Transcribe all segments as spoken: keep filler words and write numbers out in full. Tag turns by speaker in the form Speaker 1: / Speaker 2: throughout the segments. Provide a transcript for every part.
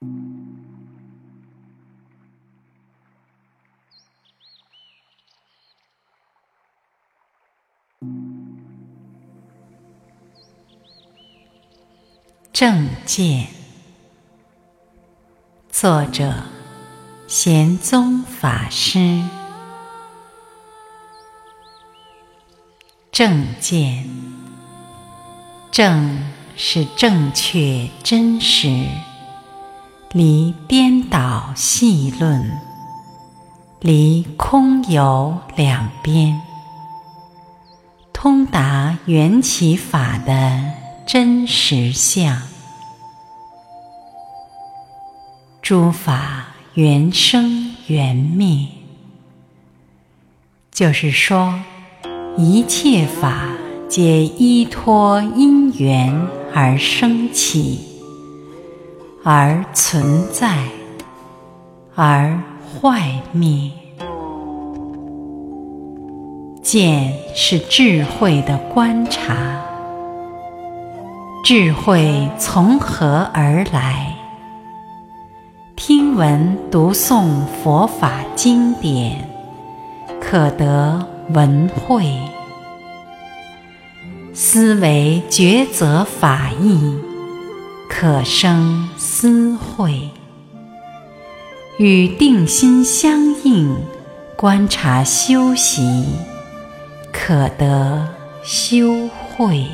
Speaker 1: 正见，作者玄宗法师。正见，正是正确真实，离颠倒戏论，离空有两边，通达缘起法的真实相。诸法缘生缘灭，就是说一切法皆依托因缘而生起，而存在，而坏灭。见是智慧的观察，智慧从何而来？听闻读诵佛法经典，可得闻慧；思维抉择法义，可生思慧；与定心相应，观察修习，可得修慧。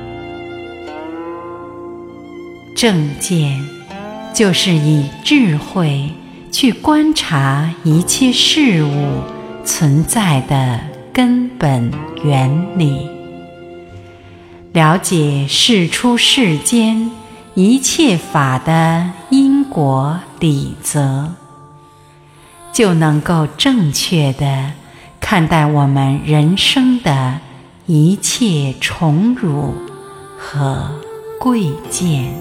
Speaker 1: 正见就是以智慧去观察一切事物存在的根本原理，了解世出世间一切法的因果理则，就能够正确地看待我们人生的一切宠辱和贵贱，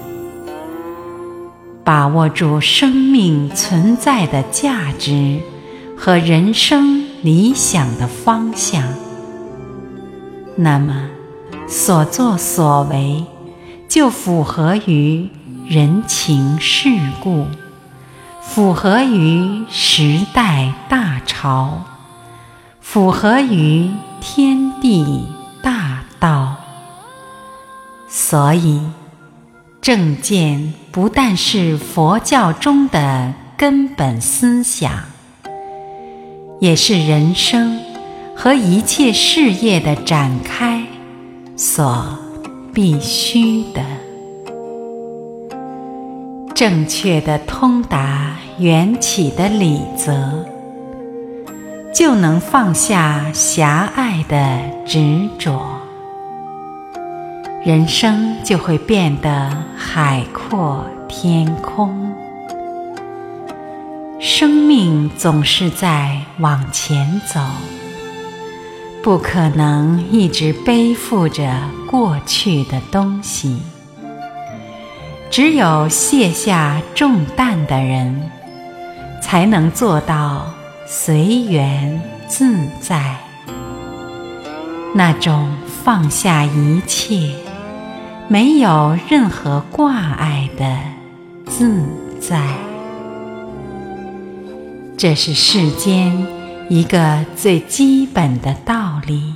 Speaker 1: 把握住生命存在的价值和人生理想的方向，那么所作所为就符合于人情世故，符合于时代大潮，符合于天地大道。所以正见不但是佛教中的根本思想，也是人生和一切事业的展开所必须的。正确的通达缘起的理则，就能放下狭隘的执着，人生就会变得海阔天空。生命总是在往前走，不可能一直背负着过去的东西。只有卸下重担的人，才能做到随缘自在，那种放下一切，没有任何挂碍的自在。这是世间一个最基本的道理。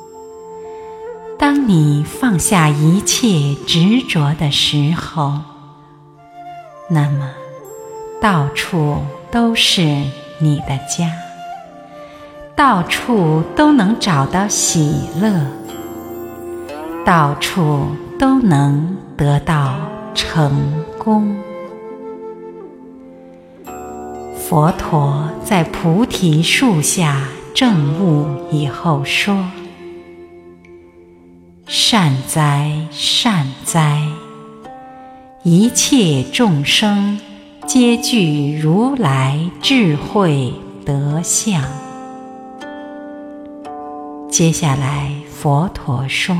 Speaker 1: 当你放下一切执着的时候，那么到处都是你的家，到处都能找到喜乐，到处都能得到成功。佛陀在菩提树下证悟以后说：善哉善哉，一切众生皆具如来智慧德相。接下来佛陀说：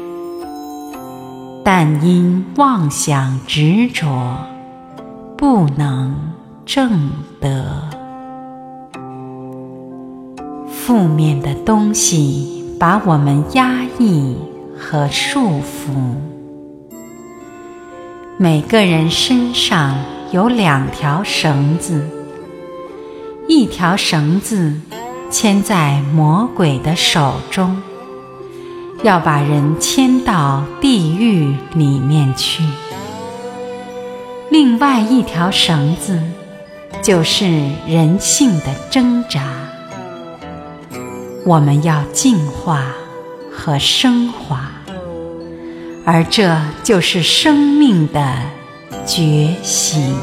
Speaker 1: 但因妄想执着，不能证得。负面的东西把我们压抑和束缚。每个人身上有两条绳子，一条绳子牵在魔鬼的手中，要把人牵到地狱里面去。另外一条绳子就是人性的挣扎，我们要净化和升华，而这就是生命的觉醒。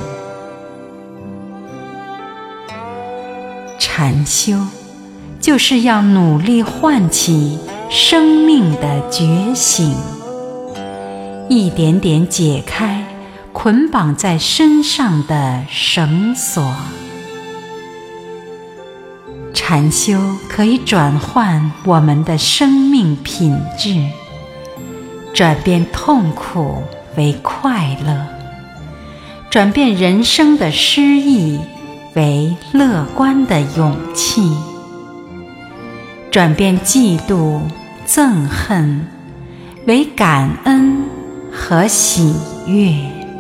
Speaker 1: 禅修就是要努力唤起生命的觉醒，一点点解开捆绑在身上的绳索。禅修可以转换我们的生命品质，转变痛苦为快乐，转变人生的失意为乐观的勇气，转变嫉妒、憎恨为感恩和喜悦。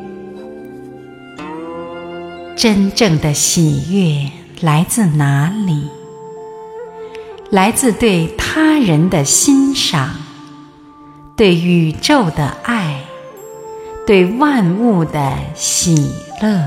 Speaker 1: 真正的喜悦来自哪里？来自对他人的欣赏，对宇宙的爱，对万物的喜乐。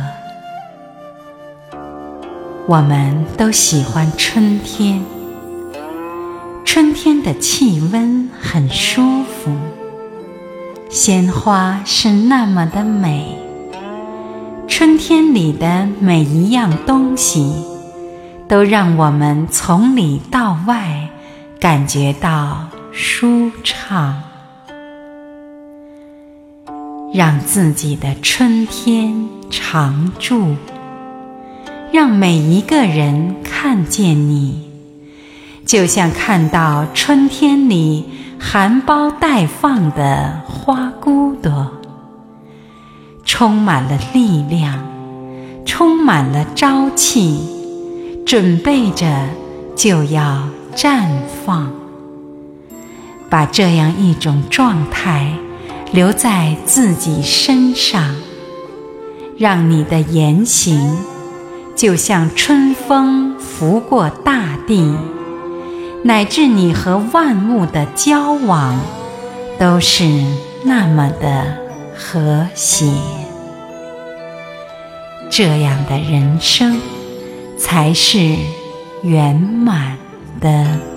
Speaker 1: 我们都喜欢春天，春天的气温很舒服，鲜花是那么的美，春天里的每一样东西都让我们从里到外感觉到舒畅。让自己的春天常驻，让每一个人看见你，就像看到春天里含苞待放的花骨朵，充满了力量，充满了朝气，准备着就要绽放。把这样一种状态留在自己身上，让你的言行就像春风拂过大地，乃至你和万物的交往都是那么的和谐。这样的人生才是圆满的。